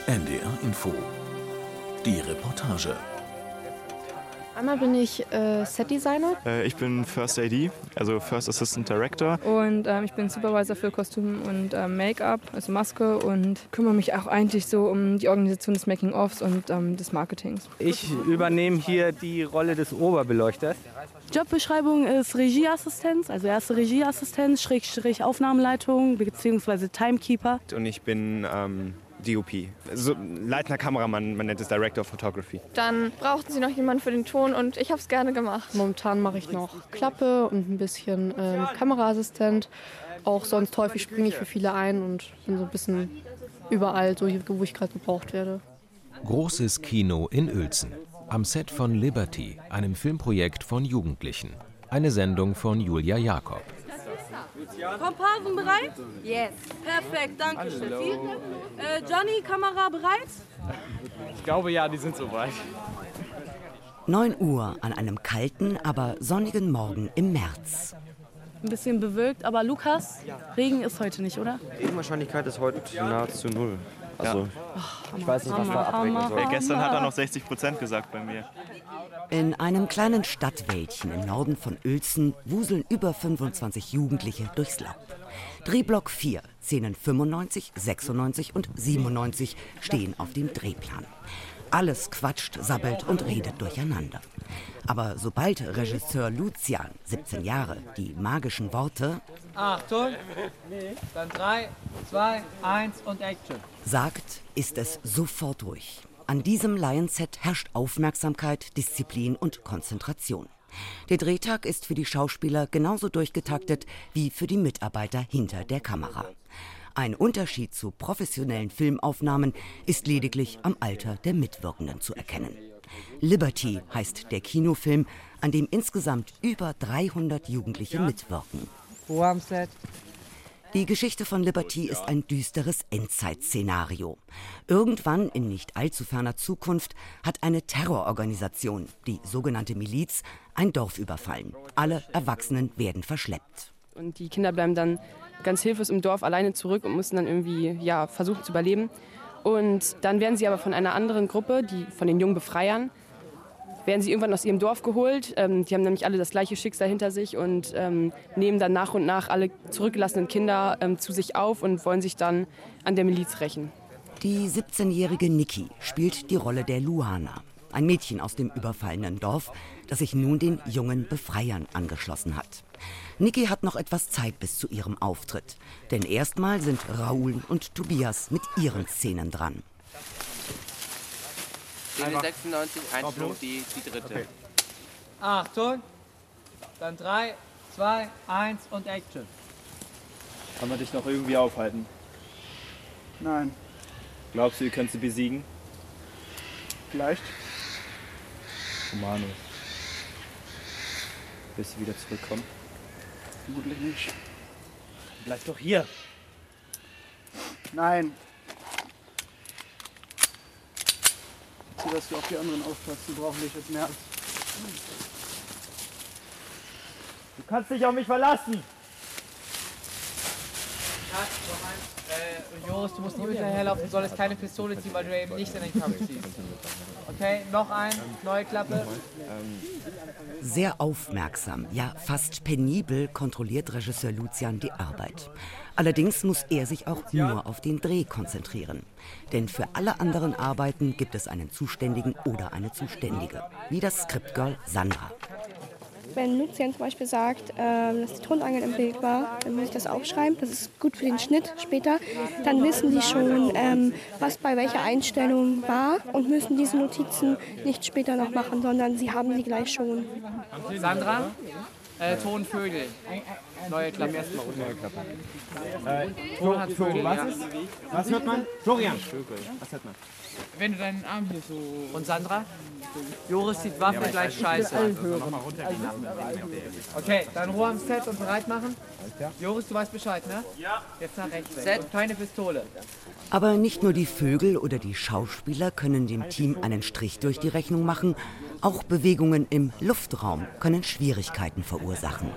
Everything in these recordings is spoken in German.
NDR Info. Die Reportage. Einmal bin ich Setdesigner. Ich bin First AD, also First Assistant Director. Und ich bin Supervisor für Kostüm und Make-up, also Maske, und kümmere mich auch eigentlich so um die Organisation des Making-ofs und des Marketings. Ich übernehme hier die Rolle des Oberbeleuchters. Jobbeschreibung ist Regieassistenz, also erste Regieassistenz, Schrägstrich Aufnahmeleitung bzw. Timekeeper. Und ich bin DOP, also leitender Kameramann, man nennt es Director of Photography. Dann brauchten sie noch jemanden für den Ton und ich habe es gerne gemacht. Momentan mache ich noch Klappe und ein bisschen Kameraassistent. Auch sonst häufig springe ich für viele ein und bin so ein bisschen überall, so wo ich gerade gebraucht werde. Großes Kino in Uelzen. Am Set von Liberty, einem Filmprojekt von Jugendlichen. Eine Sendung von Julia Jakob. Komparsen bereit? Yes. Perfekt, danke Steffi. Johnny, Kamera bereit? Ich glaube ja, die sind soweit. 9 Uhr an einem kalten, aber sonnigen Morgen im März. Ein bisschen bewölkt, aber Lukas, Regen ist heute nicht, oder? Regenwahrscheinlichkeit ist heute nahezu 0. Also, ich weiß nicht, was da abregnen soll. Gestern hat er noch 60% gesagt bei mir. In einem kleinen Stadtwäldchen im Norden von Uelzen wuseln über 25 Jugendliche durchs Laub. Drehblock 4, Szenen 95, 96 und 97 stehen auf dem Drehplan. Alles quatscht, sabbelt und redet durcheinander. Aber sobald Regisseur Lucian, 17 Jahre, die magischen Worte Achtung, dann 3, 2, 1 und Action sagt, ist es sofort ruhig. An diesem Laienset herrscht Aufmerksamkeit, Disziplin und Konzentration. Der Drehtag ist für die Schauspieler genauso durchgetaktet wie für die Mitarbeiter hinter der Kamera. Ein Unterschied zu professionellen Filmaufnahmen ist lediglich am Alter der Mitwirkenden zu erkennen. Liberty heißt der Kinofilm, an dem insgesamt über 300 Jugendliche mitwirken. Ruhe am Set. Die Geschichte von Liberty ist ein düsteres Endzeitszenario. Irgendwann in nicht allzu ferner Zukunft hat eine Terrororganisation, die sogenannte Miliz, ein Dorf überfallen. Alle Erwachsenen werden verschleppt. Und die Kinder bleiben dann ganz hilflos im Dorf alleine zurück und müssen dann irgendwie versuchen zu überleben. Und dann werden sie aber von einer anderen Gruppe, von den jungen Befreiern, werden sie irgendwann aus ihrem Dorf geholt. Die haben nämlich alle das gleiche Schicksal hinter sich und nehmen dann nach und nach alle zurückgelassenen Kinder zu sich auf und wollen sich dann an der Miliz rächen. Die 17-jährige Niki spielt die Rolle der Luana, ein Mädchen aus dem überfallenen Dorf, das sich nun den jungen Befreiern angeschlossen hat. Niki hat noch etwas Zeit bis zu ihrem Auftritt, denn erstmal sind Raoul und Tobias mit ihren Szenen dran. Szene 96, Einstellung, die dritte. Okay. Achtung, dann 3, 2, 1 und Action. Kann man dich noch irgendwie aufhalten? Nein. Glaubst du, ihr könnt sie besiegen? Vielleicht. Romano. Willst du wieder zurückkommen? Vermutlich nicht. Bleib doch hier. Nein. So, dass du auf die anderen aufpasst, die brauchen dich jetzt mehr als... Du kannst dich auf mich verlassen. Joris, du musst nicht hinterherlaufen, du solltest keine Pistole ziehen, weil du eben nicht in den Kampf ziehst. Okay, noch ein, neue Klappe. Sehr aufmerksam, ja fast penibel kontrolliert Regisseur Lucian die Arbeit. Allerdings muss er sich auch nur auf den Dreh konzentrieren. Denn für alle anderen Arbeiten gibt es einen Zuständigen oder eine Zuständige, wie das Scriptgirl Sandra. Wenn Lucian zum Beispiel sagt, dass die Tonangel im Bild war, dann muss ich das aufschreiben. Das ist gut für den Schnitt später. Dann wissen die schon, was bei welcher Einstellung war und müssen diese Notizen nicht später noch machen, sondern sie haben die gleich schon. Sandra, Ton Vögel. Neue Klappe. Erstmal neue Klappe. Ton hat Vögel. Was hört man? Florian. Was hört man? Wenn du deinen Arm hier so... Und Sandra? Joris sieht Waffe gleich scheiße. Okay, dann Ruhe am Set und bereit machen. Joris, du weißt Bescheid, ne? Ja. Jetzt nach rechts. Set, keine Pistole. Aber nicht nur die Vögel oder die Schauspieler können dem Team einen Strich durch die Rechnung machen, auch Bewegungen im Luftraum können Schwierigkeiten verursachen.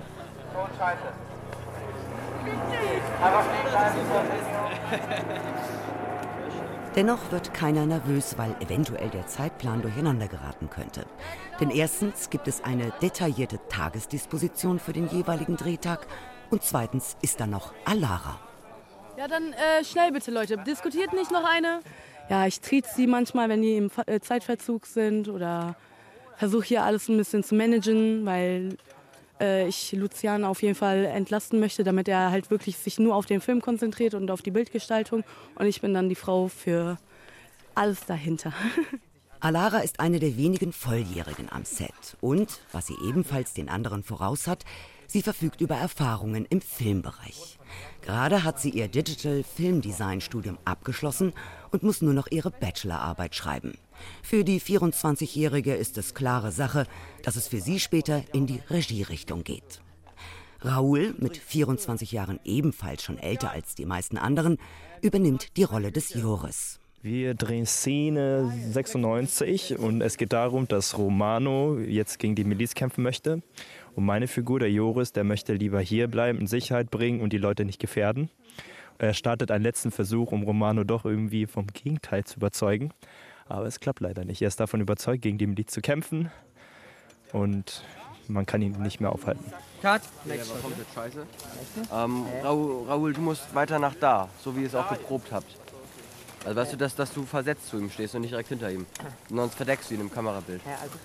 Aber stehen bleiben, Dennoch wird keiner nervös, weil eventuell der Zeitplan durcheinander geraten könnte. Denn erstens gibt es eine detaillierte Tagesdisposition für den jeweiligen Drehtag und zweitens ist da noch Alara. Ja, dann schnell bitte, Leute. Diskutiert nicht noch eine. Ja, ich trieze sie manchmal, wenn die im Zeitverzug sind oder versuche hier alles ein bisschen zu managen, weil ich Lucian auf jeden Fall entlasten möchte, damit er halt wirklich sich nur auf den Film konzentriert und auf die Bildgestaltung. Und ich bin dann die Frau für alles dahinter. Alara ist eine der wenigen Volljährigen am Set. Und, was sie ebenfalls den anderen voraus hat, sie verfügt über Erfahrungen im Filmbereich. Gerade hat sie ihr Digital Film Design Studium abgeschlossen und muss nur noch ihre Bachelorarbeit schreiben. Für die 24-Jährige ist es klare Sache, dass es für sie später in die Regierichtung geht. Raoul, mit 24 Jahren ebenfalls schon älter als die meisten anderen, übernimmt die Rolle des Joris. Wir drehen Szene 96 und es geht darum, dass Romano jetzt gegen die Miliz kämpfen möchte. Und meine Figur, der Joris, der möchte lieber hier bleiben, in Sicherheit bringen und die Leute nicht gefährden. Er startet einen letzten Versuch, um Romano doch irgendwie vom Gegenteil zu überzeugen. Aber es klappt leider nicht. Er ist davon überzeugt, gegen die Miliz zu kämpfen und man kann ihn nicht mehr aufhalten. Cut. Der war komplett scheiße. Raoul, du musst weiter nach da, so wie ihr es auch geprobt habt. Also weißt du, dass du versetzt zu ihm stehst und nicht direkt hinter ihm. Sonst verdeckst du ihn im Kamerabild.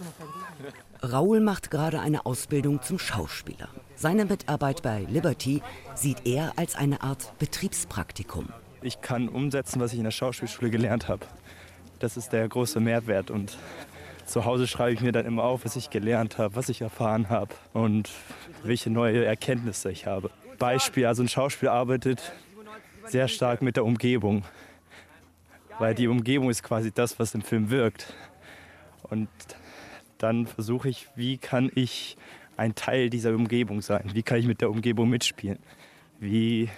Raoul macht gerade eine Ausbildung zum Schauspieler. Seine Mitarbeit bei Liberty sieht er als eine Art Betriebspraktikum. Ich kann umsetzen, was ich in der Schauspielschule gelernt habe. Das ist der große Mehrwert. Und zu Hause schreibe ich mir dann immer auf, was ich gelernt habe, was ich erfahren habe und welche neue Erkenntnisse ich habe. Beispiel, also ein Schauspieler arbeitet sehr stark mit der Umgebung. Weil die Umgebung ist quasi das, was im Film wirkt. Und dann versuche ich, wie kann ich ein Teil dieser Umgebung sein? Wie kann ich mit der Umgebung mitspielen? Wie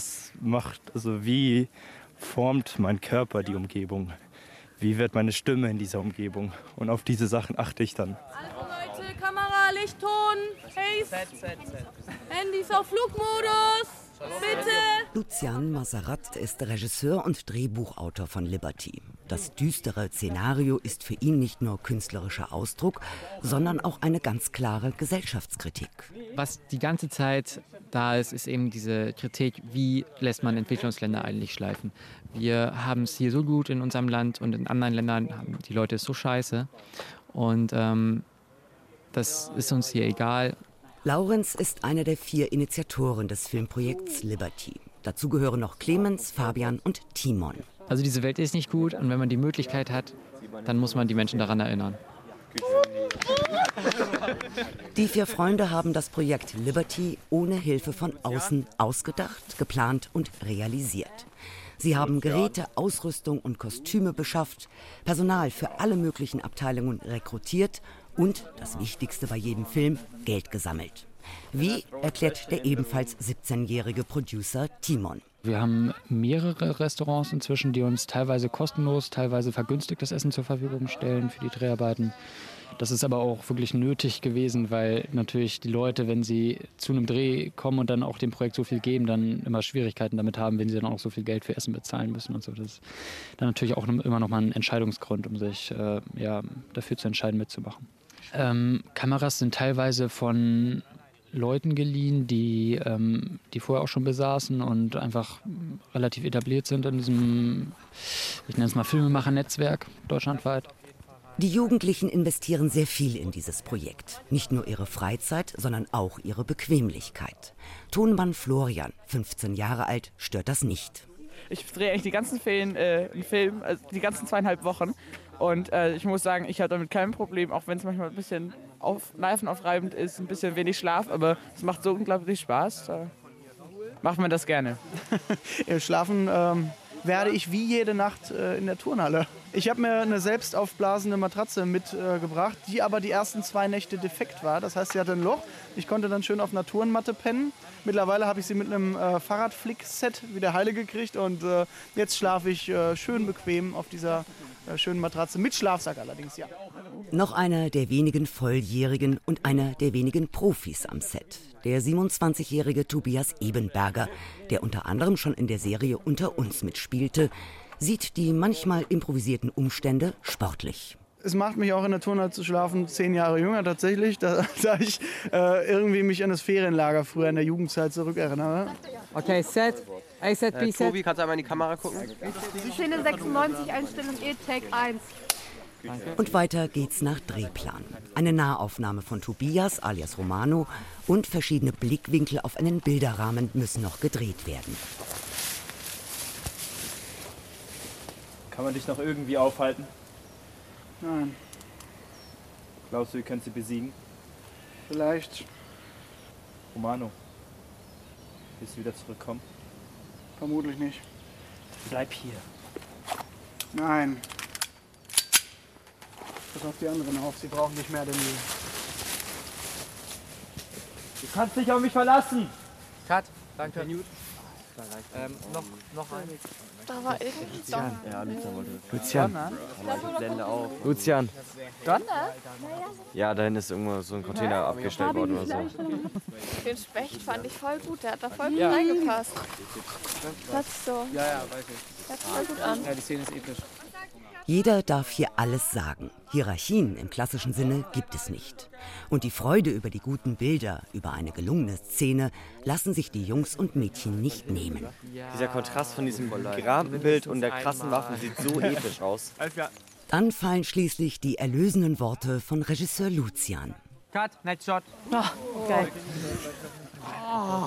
formt mein Körper die Umgebung? Wie wird meine Stimme in dieser Umgebung? Und auf diese Sachen achte ich dann. Also Leute, Kamera, Licht, Ton, Haze, Handys auf Flugmodus, bitte. Lucian Mazarat ist Regisseur und Drehbuchautor von Liberty. Das düstere Szenario ist für ihn nicht nur künstlerischer Ausdruck, sondern auch eine ganz klare Gesellschaftskritik. Was die ganze Zeit da ist, ist eben diese Kritik, wie lässt man Entwicklungsländer eigentlich schleifen. Wir haben es hier so gut in unserem Land und in anderen Ländern haben die Leute es so scheiße. Und das ist uns hier egal. Laurenz ist einer der 4 Initiatoren des Filmprojekts Liberty. Dazu gehören noch Clemens, Fabian und Timon. Also diese Welt ist nicht gut und wenn man die Möglichkeit hat, dann muss man die Menschen daran erinnern. Die 4 Freunde haben das Projekt Liberty ohne Hilfe von außen ausgedacht, geplant und realisiert. Sie haben Geräte, Ausrüstung und Kostüme beschafft, Personal für alle möglichen Abteilungen rekrutiert und, das Wichtigste bei jedem Film, Geld gesammelt. Wie, erklärt der ebenfalls 17-jährige Producer Timon. Wir haben mehrere Restaurants inzwischen, die uns teilweise kostenlos, teilweise vergünstigtes Essen zur Verfügung stellen für die Dreharbeiten. Das ist aber auch wirklich nötig gewesen, weil natürlich die Leute, wenn sie zu einem Dreh kommen und dann auch dem Projekt so viel geben, dann immer Schwierigkeiten damit haben, wenn sie dann auch so viel Geld für Essen bezahlen müssen und so. Das ist dann natürlich auch immer noch mal ein Entscheidungsgrund, um sich dafür zu entscheiden, mitzumachen. Kameras sind teilweise von Leuten geliehen, die vorher auch schon besaßen und einfach relativ etabliert sind in diesem, ich nenne es mal Filmemacher-Netzwerk deutschlandweit. Die Jugendlichen investieren sehr viel in dieses Projekt. Nicht nur ihre Freizeit, sondern auch ihre Bequemlichkeit. Tonmann Florian, 15 Jahre alt, stört das nicht. Ich drehe eigentlich die ganzen Film, also die ganzen 2,5 Wochen. Und ich muss sagen, ich habe damit kein Problem, auch wenn es manchmal ein bisschen nervenaufreibend ist, ein bisschen wenig Schlaf. Aber es macht so unglaublich Spaß. Da macht man das gerne. Schlafen werde ich wie jede Nacht in der Turnhalle. Ich habe mir eine selbst aufblasende Matratze mitgebracht, die aber die ersten 2 Nächte defekt war. Das heißt, sie hatte ein Loch. Ich konnte dann schön auf einer Turnmatte pennen. Mittlerweile habe ich sie mit einem Fahrradflick-Set wieder heile gekriegt und jetzt schlafe ich schön bequem auf dieser schönen Matratze, mit Schlafsack allerdings, ja. Noch einer der wenigen Volljährigen und einer der wenigen Profis am Set. Der 27-jährige Tobias Ebenberger, der unter anderem schon in der Serie Unter uns mitspielte, sieht die manchmal improvisierten Umstände sportlich. Es macht mich auch in der Turnhalle zu schlafen 10 Jahre jünger tatsächlich, da ich irgendwie mich an das Ferienlager früher in der Jugendzeit zurückerinnere. Okay, Set. A Set, B Set. Tobi, kannst du einmal in die Kamera gucken? Szene 96, Einstellung E, Take 1. Und weiter geht's nach Drehplan. Eine Nahaufnahme von Tobias alias Romano und verschiedene Blickwinkel auf einen Bilderrahmen müssen noch gedreht werden. Kann man dich noch irgendwie aufhalten? Nein. Glaubst du, ihr könnt sie besiegen? Vielleicht. Romano, willst du wieder zurückkommen? Vermutlich nicht. Bleib hier. Nein. Pass auf die anderen auf, sie brauchen dich mehr denn je. Du kannst dich auf mich verlassen! Cut, danke. Noch ein. Da war irgendwie Lucian. Ja, Lucian wollte. Lucian. Ich blende auf. Lucian. Donner? Ja, da hinten ist irgendwo so ein Container abgestellt worden oder so. Den Specht fand ich voll gut, der hat da voll gut reingepasst. Das ist so. Ja, weiß ich. Das voll gut an. Ja, die Szene ist episch. Jeder darf hier alles sagen. Hierarchien im klassischen Sinne gibt es nicht. Und die Freude über die guten Bilder, über eine gelungene Szene, lassen sich die Jungs und Mädchen nicht nehmen. Dieser Kontrast von diesem gerahmten Bild und der krassen Waffen sieht so episch aus. Dann fallen schließlich die erlösenden Worte von Regisseur Lucian. Cut, Next Shot. Oh, geil. Oh.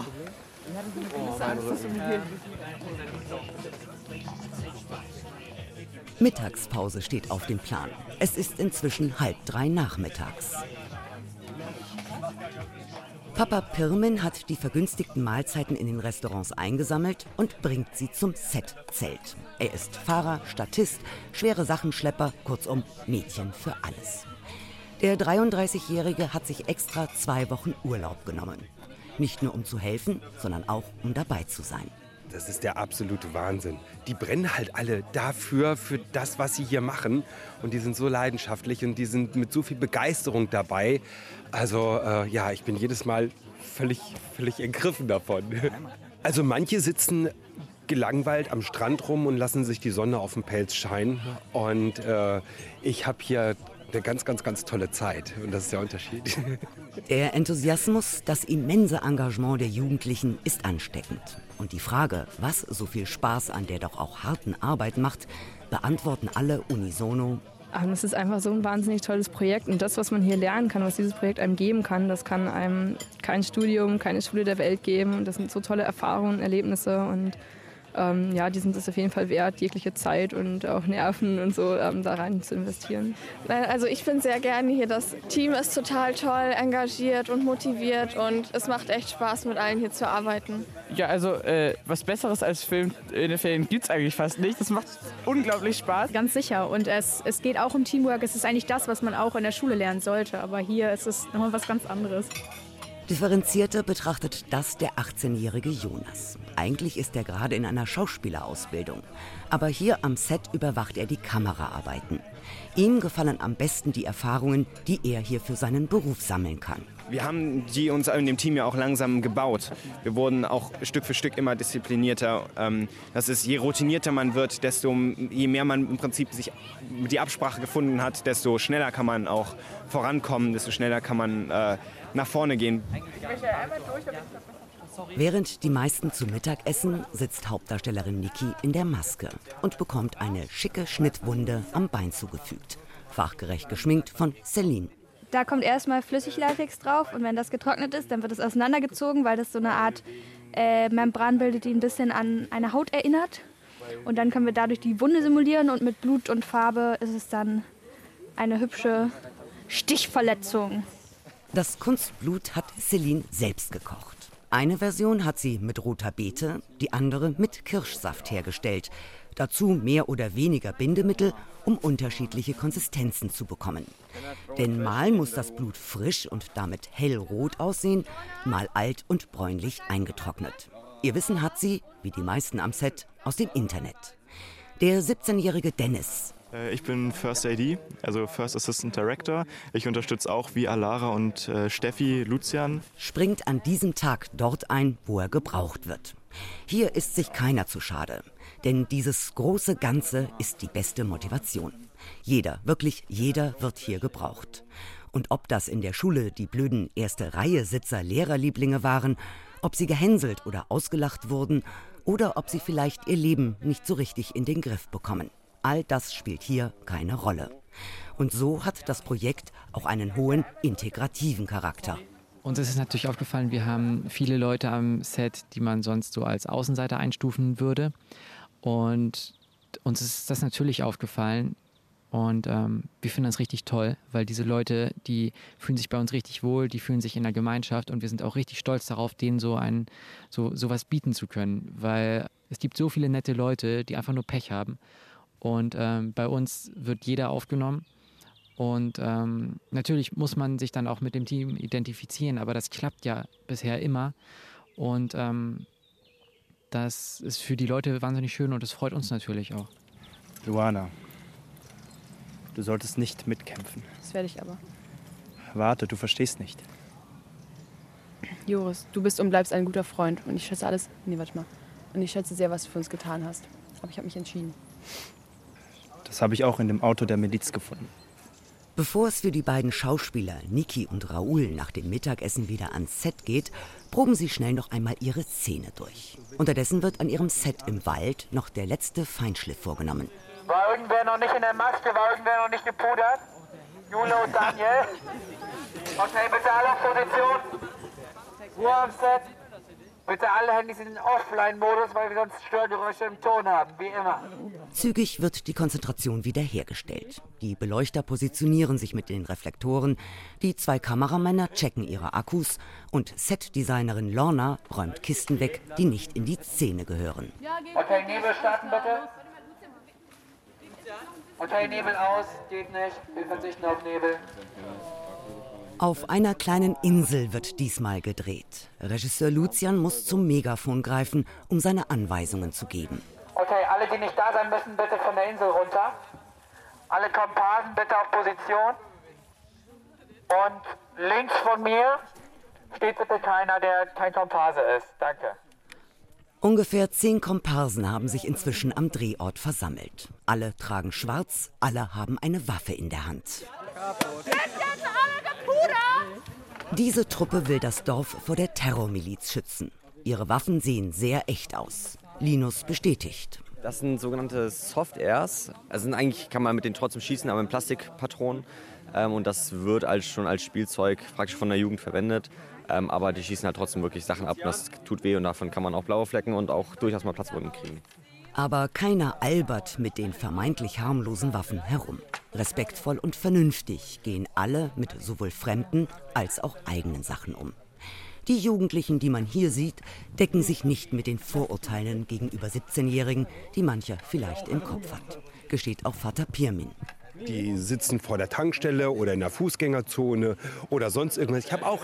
Mittagspause steht auf dem Plan. Es ist inzwischen 2:30 nachmittags. Papa Pirmin hat die vergünstigten Mahlzeiten in den Restaurants eingesammelt und bringt sie zum Set-Zelt. Er ist Fahrer, Statist, schwere Sachenschlepper, kurzum Mädchen für alles. Der 33-Jährige hat sich extra 2 Wochen Urlaub genommen. Nicht nur um zu helfen, sondern auch um dabei zu sein. Das ist der absolute Wahnsinn. Die brennen halt alle dafür, für das, was sie hier machen. Und die sind so leidenschaftlich und die sind mit so viel Begeisterung dabei. Also ja, ich bin jedes Mal völlig ergriffen davon. Also manche sitzen gelangweilt am Strand rum und lassen sich die Sonne auf den Pelz scheinen. Und ich habe hier eine ganz tolle Zeit. Und das ist der Unterschied. Der Enthusiasmus, das immense Engagement der Jugendlichen ist ansteckend. Und die Frage, was so viel Spaß an der doch auch harten Arbeit macht, beantworten alle unisono. Es ist einfach so ein wahnsinnig tolles Projekt. Und das, was man hier lernen kann, was dieses Projekt einem geben kann, das kann einem kein Studium, keine Schule der Welt geben. Und das sind so tolle Erfahrungen, Erlebnisse und die sind es auf jeden Fall wert, jegliche Zeit und auch Nerven und so da rein zu investieren. Also ich bin sehr gerne hier. Das Team ist total toll, engagiert und motiviert und es macht echt Spaß, mit allen hier zu arbeiten. Ja, also was Besseres als Film in den Ferien gibt es eigentlich fast nicht. Das macht unglaublich Spaß. Ganz sicher. Und es geht auch um Teamwork. Es ist eigentlich das, was man auch in der Schule lernen sollte. Aber hier ist es nochmal was ganz anderes. Differenzierter betrachtet das der 18-jährige Jonas. Eigentlich ist er gerade in einer Schauspielerausbildung. Aber hier am Set überwacht er die Kameraarbeiten. Ihm gefallen am besten die Erfahrungen, die er hier für seinen Beruf sammeln kann. Wir haben die uns in dem Team ja auch langsam gebaut. Wir wurden auch Stück für Stück immer disziplinierter. Das ist, je routinierter man wird, je mehr man im Prinzip sich die Absprache gefunden hat, desto schneller kann man auch vorankommen, desto schneller kann man nach vorne gehen. Während die meisten zu Mittag essen, sitzt Hauptdarstellerin Niki in der Maske und bekommt eine schicke Schnittwunde am Bein zugefügt. Fachgerecht geschminkt von Celine. Da kommt erstmal Flüssiglatex drauf und wenn das getrocknet ist, dann wird es auseinandergezogen, weil das so eine Art Membran bildet, die ein bisschen an eine Haut erinnert. Und dann können wir dadurch die Wunde simulieren und mit Blut und Farbe ist es dann eine hübsche Stichverletzung. Das Kunstblut hat Celine selbst gekocht. Eine Version hat sie mit roter Beete, die andere mit Kirschsaft hergestellt. Dazu mehr oder weniger Bindemittel, um unterschiedliche Konsistenzen zu bekommen. Denn mal muss das Blut frisch und damit hellrot aussehen, mal alt und bräunlich eingetrocknet. Ihr Wissen hat sie, wie die meisten am Set, aus dem Internet. Der 17-jährige Dennis. Ich bin First AD, also First Assistant Director. Ich unterstütze auch wie Alara und Steffi Lucian. Springt an diesem Tag dort ein, wo er gebraucht wird. Hier ist sich keiner zu schade. Denn dieses große Ganze ist die beste Motivation. Jeder, wirklich jeder wird hier gebraucht. Und ob das in der Schule die blöden Erste-Reihe-Sitzer Lehrerlieblinge waren, ob sie gehänselt oder ausgelacht wurden oder ob sie vielleicht ihr Leben nicht so richtig in den Griff bekommen. All das spielt hier keine Rolle. Und so hat das Projekt auch einen hohen integrativen Charakter. Uns ist es natürlich aufgefallen, wir haben viele Leute am Set, die man sonst so als Außenseiter einstufen würde. Und uns ist das natürlich aufgefallen. Und wir finden das richtig toll, weil diese Leute, die fühlen sich bei uns richtig wohl, die fühlen sich in der Gemeinschaft und wir sind auch richtig stolz darauf, denen sowas bieten zu können. Weil es gibt so viele nette Leute, die einfach nur Pech haben. Und bei uns wird jeder aufgenommen. Und natürlich muss man sich dann auch mit dem Team identifizieren, aber das klappt ja bisher immer. Und das ist für die Leute wahnsinnig schön und das freut uns natürlich auch. Luana, du solltest nicht mitkämpfen. Das werde ich aber. Warte, du verstehst nicht. Joris, du bist und bleibst ein guter Freund und ich schätze alles. Nee, warte mal. Und ich schätze sehr, was du für uns getan hast. Aber ich habe mich entschieden. Das habe ich auch in dem Auto der Miliz gefunden. Bevor es für die beiden Schauspieler Niki und Raoul nach dem Mittagessen wieder ans Set geht, proben sie schnell noch einmal ihre Szene durch. Unterdessen wird an ihrem Set im Wald noch der letzte Feinschliff vorgenommen. War irgendwer noch nicht in der Maske? War irgendwer noch nicht gepudert? Jule und Daniel? Okay, bitte alle auf Position. Ruhe am Set. Bitte alle Handys in den Offline-Modus, weil wir sonst Störgeräusche im Ton haben, wie immer. Zügig wird die Konzentration wiederhergestellt. Die Beleuchter positionieren sich mit den Reflektoren, die zwei Kameramänner checken ihre Akkus und Setdesignerin Lorna räumt Kisten weg, die nicht in die Szene gehören. Okay, Nebel starten bitte. Okay, Nebel aus, geht nicht, wir verzichten auf Nebel. Auf einer kleinen Insel wird diesmal gedreht. Regisseur Lucian muss zum Megafon greifen, um seine Anweisungen zu geben. Okay, alle, die nicht da sein müssen, bitte von der Insel runter. Alle Komparsen bitte auf Position. Und links von mir steht bitte keiner, der kein Komparse ist. Danke. Ungefähr 10 Komparsen haben sich inzwischen am Drehort versammelt. Alle tragen schwarz, alle haben eine Waffe in der Hand. Diese Truppe will das Dorf vor der Terrormiliz schützen. Ihre Waffen sehen sehr echt aus. Linus bestätigt. Das sind sogenannte Soft-Airs. Also eigentlich kann man mit denen trotzdem schießen, aber in Plastikpatronen. Und das wird schon als Spielzeug praktisch von der Jugend verwendet. Aber die schießen halt trotzdem wirklich Sachen ab. Und das tut weh und davon kann man auch blaue Flecken und auch durchaus mal Platzwunden kriegen. Aber keiner albert mit den vermeintlich harmlosen Waffen herum. Respektvoll und vernünftig gehen alle mit sowohl fremden als auch eigenen Sachen um. Die Jugendlichen, die man hier sieht, decken sich nicht mit den Vorurteilen gegenüber 17-Jährigen, die mancher vielleicht im Kopf hat. Gesteht auch Vater Pirmin. Die sitzen vor der Tankstelle oder in der Fußgängerzone oder sonst irgendwas. Ich habe auch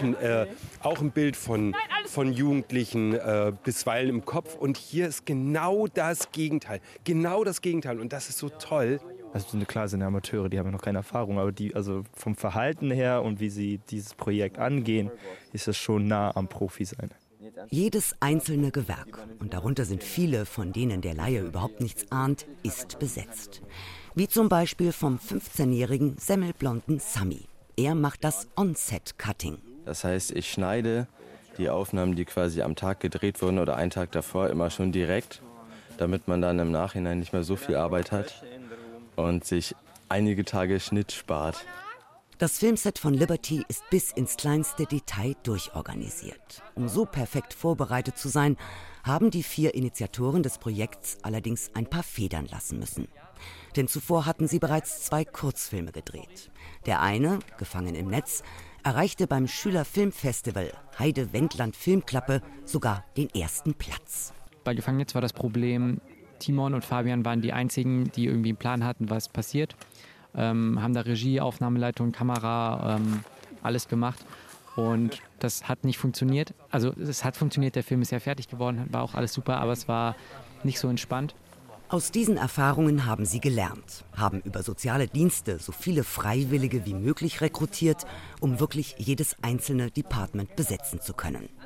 ein Bild von Jugendlichen bisweilen im Kopf. Und hier ist genau das Gegenteil. Genau das Gegenteil. Und das ist so toll. Also klar sind Amateure, die haben ja noch keine Erfahrung. Aber also vom Verhalten her und wie sie dieses Projekt angehen, ist es schon nah am Profi sein. Jedes einzelne Gewerk, und darunter sind viele, von denen der Laie überhaupt nichts ahnt, ist besetzt. Wie zum Beispiel vom 15-jährigen semmelblonden Sami. Er macht das On-Set-Cutting. Das heißt, ich schneide die Aufnahmen, die quasi am Tag gedreht wurden oder einen Tag davor, immer schon direkt, damit man dann im Nachhinein nicht mehr so viel Arbeit hat und sich einige Tage Schnitt spart. Das Filmset von Liberty ist bis ins kleinste Detail durchorganisiert. Um so perfekt vorbereitet zu sein, haben die 4 Initiatoren des Projekts allerdings ein paar Federn lassen müssen. Denn zuvor hatten sie bereits 2 Kurzfilme gedreht. Der eine, Gefangen im Netz, erreichte beim Schülerfilmfestival Heide-Wendland Filmklappe sogar den 1. Platz. Bei Gefangen im Netz war das Problem, Timon und Fabian waren die einzigen, die irgendwie einen Plan hatten, was passiert. Haben da Regie, Aufnahmeleitung, Kamera, alles gemacht. Und das hat nicht funktioniert. Also es hat funktioniert, der Film ist ja fertig geworden, war auch alles super, aber es war nicht so entspannt. Aus diesen Erfahrungen haben sie gelernt, haben über soziale Dienste so viele Freiwillige wie möglich rekrutiert, um wirklich jedes einzelne Department besetzen zu können.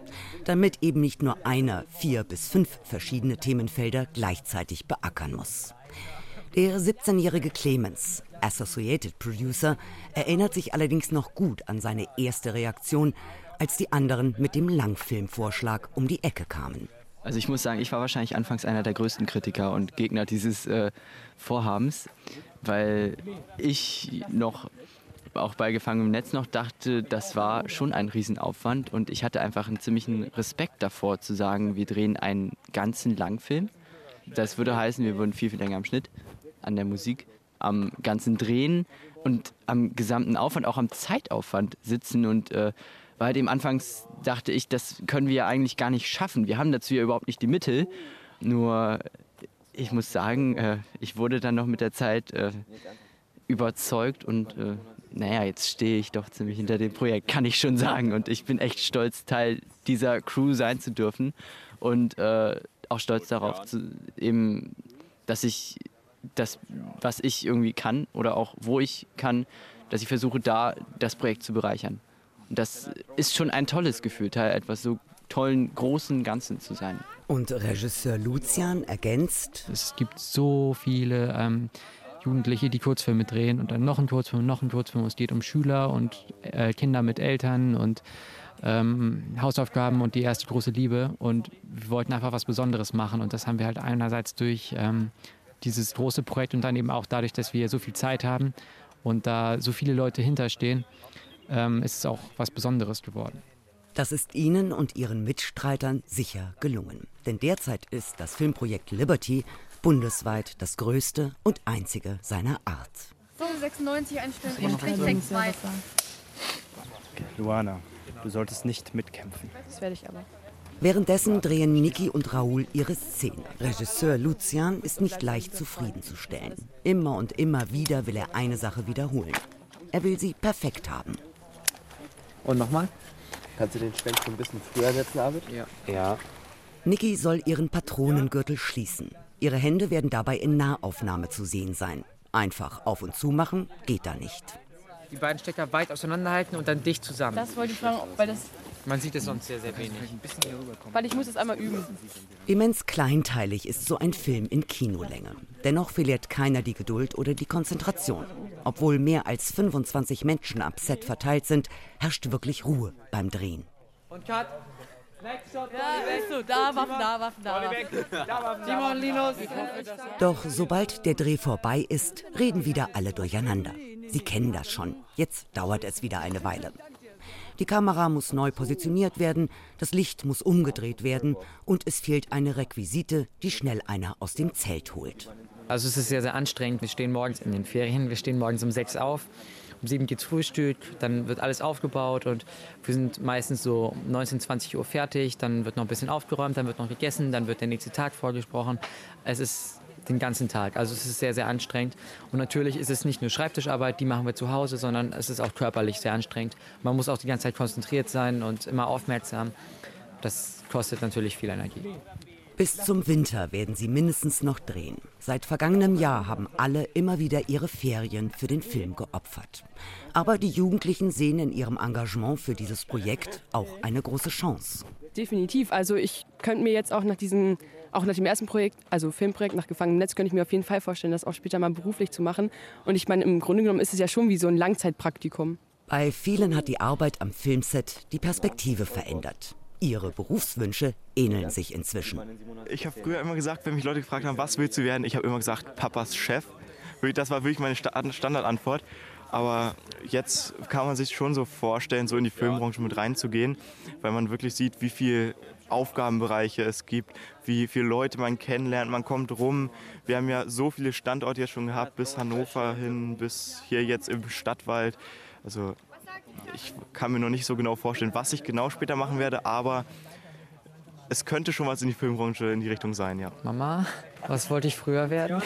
damit eben nicht nur einer 4 bis 5 verschiedene Themenfelder gleichzeitig beackern muss. Der 17-jährige Clemens, Associated Producer, erinnert sich allerdings noch gut an seine erste Reaktion, als die anderen mit dem Langfilmvorschlag um die Ecke kamen. Also ich muss sagen, ich war wahrscheinlich anfangs einer der größten Kritiker und Gegner dieses Vorhabens, weil ich noch, auch bei Gefangen im Netz noch, dachte, das war schon ein Riesenaufwand und ich hatte einfach einen ziemlichen Respekt davor zu sagen, wir drehen einen ganzen Langfilm. Das würde heißen, wir würden viel, viel länger am Schnitt, an der Musik, am ganzen Drehen und am gesamten Aufwand, auch am Zeitaufwand sitzen und weil dem anfangs dachte ich, das können wir ja eigentlich gar nicht schaffen. Wir haben dazu ja überhaupt nicht die Mittel. Nur, ich muss sagen, ich wurde dann noch mit der Zeit überzeugt und jetzt stehe ich doch ziemlich hinter dem Projekt, kann ich schon sagen. Und ich bin echt stolz, Teil dieser Crew sein zu dürfen und auch stolz darauf, dass ich das, was ich irgendwie kann oder auch wo ich kann, dass ich versuche, da das Projekt zu bereichern. Das ist schon ein tolles Gefühl, Teil etwas so tollen, großen Ganzen zu sein. Und Regisseur Lucian ergänzt: Es gibt so viele Jugendliche, die Kurzfilme drehen und dann noch ein Kurzfilm. Es geht um Schüler und Kinder mit Eltern und Hausaufgaben und die erste große Liebe. Und wir wollten einfach was Besonderes machen und das haben wir halt einerseits durch dieses große Projekt und dann eben auch dadurch, dass wir so viel Zeit haben und da so viele Leute hinterstehen, ist es auch was Besonderes geworden. Das ist Ihnen und Ihren Mitstreitern sicher gelungen. Denn derzeit ist das Filmprojekt Liberty bundesweit das größte und einzige seiner Art. So, 96 einstellen und Take 2. Luana, du solltest nicht mitkämpfen. Das werde ich aber. Währenddessen drehen Niki und Raoul ihre Szene. Regisseur Lucian ist nicht leicht zufriedenzustellen. Immer und immer wieder will er eine Sache wiederholen. Er will sie perfekt haben. Und nochmal? Kannst du den Schwenk so ein bisschen früher setzen, Arvid? Ja. Niki soll ihren Patronengürtel schließen. Ihre Hände werden dabei in Nahaufnahme zu sehen sein. Einfach auf und zu machen geht da nicht. Die beiden Stecker weit auseinanderhalten und dann dicht zusammen. Das wollte ich fragen, weil das... Man sieht es sonst sehr, sehr wenig. Weil ich muss es einmal üben. Immens kleinteilig ist so ein Film in Kinolänge. Dennoch verliert keiner die Geduld oder die Konzentration. Obwohl mehr als 25 Menschen am Set verteilt sind, herrscht wirklich Ruhe beim Drehen. Und Cut. Da Waffen. Simon, Linus. Doch sobald der Dreh vorbei ist, reden wieder alle durcheinander. Sie kennen das schon. Jetzt dauert es wieder eine Weile. Die Kamera muss neu positioniert werden, das Licht muss umgedreht werden und es fehlt eine Requisite, die schnell einer aus dem Zelt holt. Also es ist sehr, sehr anstrengend. Wir stehen morgens in den Ferien, wir stehen morgens um 6 auf. Um 7 geht's Frühstück, dann wird alles aufgebaut und wir sind meistens so 19, 20 Uhr fertig. Dann wird noch ein bisschen aufgeräumt, dann wird noch gegessen, dann wird der nächste Tag vorgesprochen. Es ist den ganzen Tag. Also es ist sehr, sehr anstrengend. Und natürlich ist es nicht nur Schreibtischarbeit, die machen wir zu Hause, sondern es ist auch körperlich sehr anstrengend. Man muss auch die ganze Zeit konzentriert sein und immer aufmerksam. Das kostet natürlich viel Energie. Bis zum Winter werden sie mindestens noch drehen. Seit vergangenem Jahr haben alle immer wieder ihre Ferien für den Film geopfert. Aber die Jugendlichen sehen in ihrem Engagement für dieses Projekt auch eine große Chance. Definitiv. Also ich könnte mir jetzt auch nach dem ersten Projekt, also Filmprojekt nach Gefangen im Netz, könnte ich mir auf jeden Fall vorstellen, das auch später mal beruflich zu machen. Und ich meine, im Grunde genommen ist es ja schon wie so ein Langzeitpraktikum. Bei vielen hat die Arbeit am Filmset die Perspektive verändert. Ihre Berufswünsche ähneln sich inzwischen. Ich habe früher immer gesagt, wenn mich Leute gefragt haben, was willst du werden, ich habe immer gesagt, Papas Chef. Das war wirklich meine Standardantwort. Aber jetzt kann man sich schon so vorstellen, so in die Filmbranche mit reinzugehen, weil man wirklich sieht, wie viele Aufgabenbereiche es gibt, wie viele Leute man kennenlernt, man kommt rum. Wir haben ja so viele Standorte jetzt schon gehabt, bis Hannover hin, bis hier jetzt im Stadtwald. Also ich kann mir noch nicht so genau vorstellen, was ich genau später machen werde, aber es könnte schon was in die Filmbranche in die Richtung sein, ja. Mama, was wollte ich früher werden?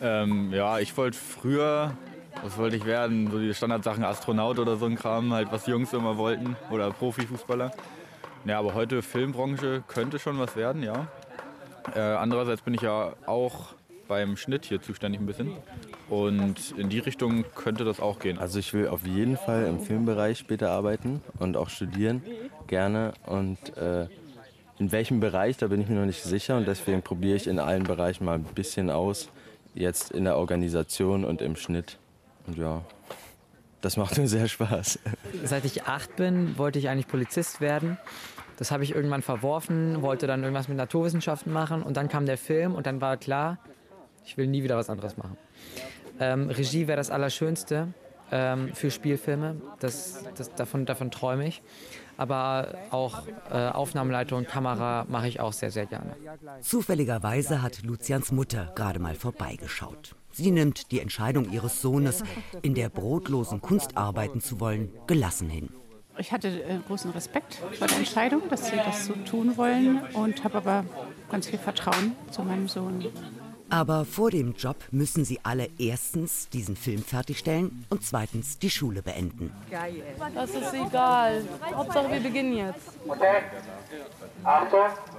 Ich wollte früher, was wollte ich werden? So die Standardsachen, Astronaut oder so ein Kram, halt was Jungs immer wollten oder Profifußballer. Ja, aber heute Filmbranche könnte schon was werden, ja. Andererseits bin ich ja auch beim Schnitt hier zuständig ein bisschen. Und in die Richtung könnte das auch gehen. Also ich will auf jeden Fall im Filmbereich später arbeiten und auch studieren. gerne und in welchem Bereich, da bin ich mir noch nicht sicher und deswegen probiere ich in allen Bereichen mal ein bisschen aus, jetzt in der Organisation und im Schnitt. Und ja, das macht mir sehr Spaß. Seit ich 8 bin, wollte ich eigentlich Polizist werden. Das habe ich irgendwann verworfen, wollte dann irgendwas mit Naturwissenschaften machen und dann kam der Film und dann war klar, ich will nie wieder was anderes machen. Regie wäre das Allerschönste für Spielfilme, davon träume ich. Aber auch Aufnahmeleitung, Kamera mache ich auch sehr, sehr gerne. Zufälligerweise hat Lucians Mutter gerade mal vorbeigeschaut. Sie nimmt die Entscheidung ihres Sohnes, in der brotlosen Kunst arbeiten zu wollen, gelassen hin. Ich hatte großen Respekt vor der Entscheidung, dass sie das so tun wollen und habe aber ganz viel Vertrauen zu meinem Sohn. Aber vor dem Job müssen sie alle erstens diesen Film fertigstellen und zweitens die Schule beenden. Das ist egal. Hauptsache wir beginnen jetzt. Okay. Achtung.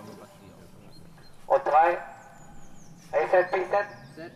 Und 3. A-Set, B-Set.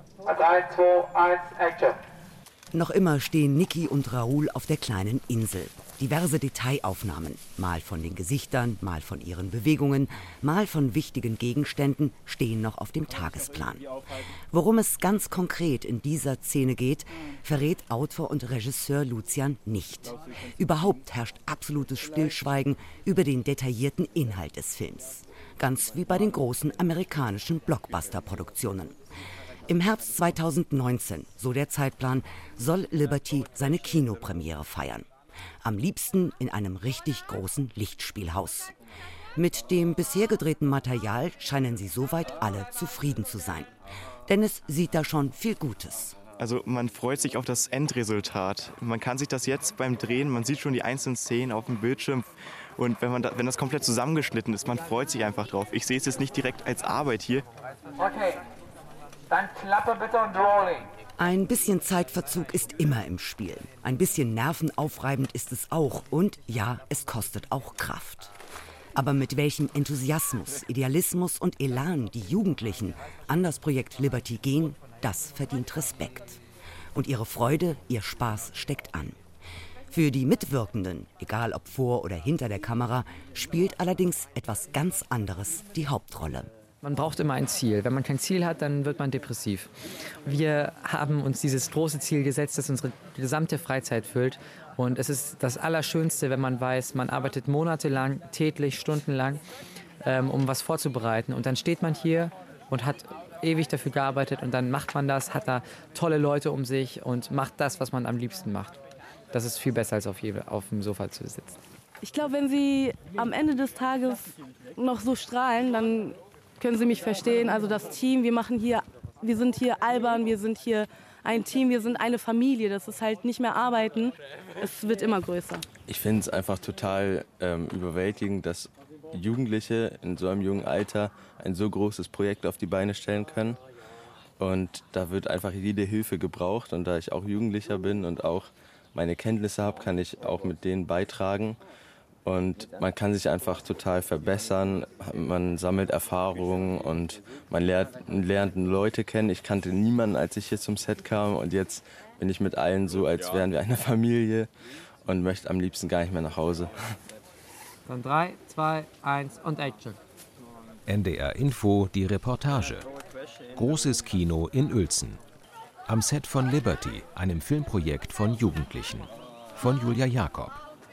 3, 2, 1, Action. Noch immer stehen Niki und Raoul auf der kleinen Insel. Diverse Detailaufnahmen, mal von den Gesichtern, mal von ihren Bewegungen, mal von wichtigen Gegenständen, stehen noch auf dem Tagesplan. Worum es ganz konkret in dieser Szene geht, verrät Autor und Regisseur Lucian nicht. Überhaupt herrscht absolutes Stillschweigen über den detaillierten Inhalt des Films. Ganz wie bei den großen amerikanischen Blockbuster-Produktionen. Im Herbst 2019, so der Zeitplan, soll Liberty seine Kinopremiere feiern. Am liebsten in einem richtig großen Lichtspielhaus. Mit dem bisher gedrehten Material scheinen sie soweit alle zufrieden zu sein. Denn es sieht da schon viel Gutes. Also man freut sich auf das Endresultat. Man kann sich das jetzt beim Drehen, man sieht schon die einzelnen Szenen auf dem Bildschirm. Und wenn das komplett zusammengeschnitten ist, man freut sich einfach drauf. Ich sehe es jetzt nicht direkt als Arbeit hier. Okay. Dann Klappe bitte und Rolling. Ein bisschen Zeitverzug ist immer im Spiel. Ein bisschen nervenaufreibend ist es auch. Und ja, es kostet auch Kraft. Aber mit welchem Enthusiasmus, Idealismus und Elan die Jugendlichen an das Projekt Liberty gehen, das verdient Respekt. Und ihre Freude, ihr Spaß steckt an. Für die Mitwirkenden, egal ob vor oder hinter der Kamera, spielt allerdings etwas ganz anderes die Hauptrolle. Man braucht immer ein Ziel. Wenn man kein Ziel hat, dann wird man depressiv. Wir haben uns dieses große Ziel gesetzt, das unsere gesamte Freizeit füllt. Und es ist das Allerschönste, wenn man weiß, man arbeitet monatelang, täglich, stundenlang, um was vorzubereiten. Und dann steht man hier und hat ewig dafür gearbeitet und dann macht man das, hat da tolle Leute um sich und macht das, was man am liebsten macht. Das ist viel besser, als auf dem Sofa zu sitzen. Ich glaube, wenn Sie am Ende des Tages noch so strahlen, dann können Sie mich verstehen. Also das Team, wir sind hier albern, wir sind hier ein Team, wir sind eine Familie. Das ist halt nicht mehr Arbeiten, es wird immer größer. Ich finde es einfach total überwältigend, dass Jugendliche in so einem jungen Alter ein so großes Projekt auf die Beine stellen können. Und da wird einfach jede Hilfe gebraucht. Und da ich auch Jugendlicher bin und auch meine Kenntnisse habe, kann ich auch mit denen beitragen. Und man kann sich einfach total verbessern, man sammelt Erfahrungen und man lernt Leute kennen. Ich kannte niemanden, als ich hier zum Set kam und jetzt bin ich mit allen so, als wären wir eine Familie und möchte am liebsten gar nicht mehr nach Hause. Dann 3, 2, 1 und Action. NDR Info, die Reportage. Großes Kino in Uelzen. Am Set von Liberty, einem Filmprojekt von Jugendlichen. Von Julia Jakob.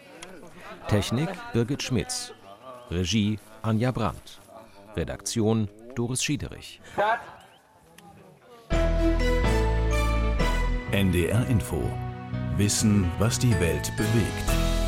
Technik Birgit Schmitz. Regie Anja Brandt. Redaktion Doris Schiederich. NDR Info. Wissen, was die Welt bewegt.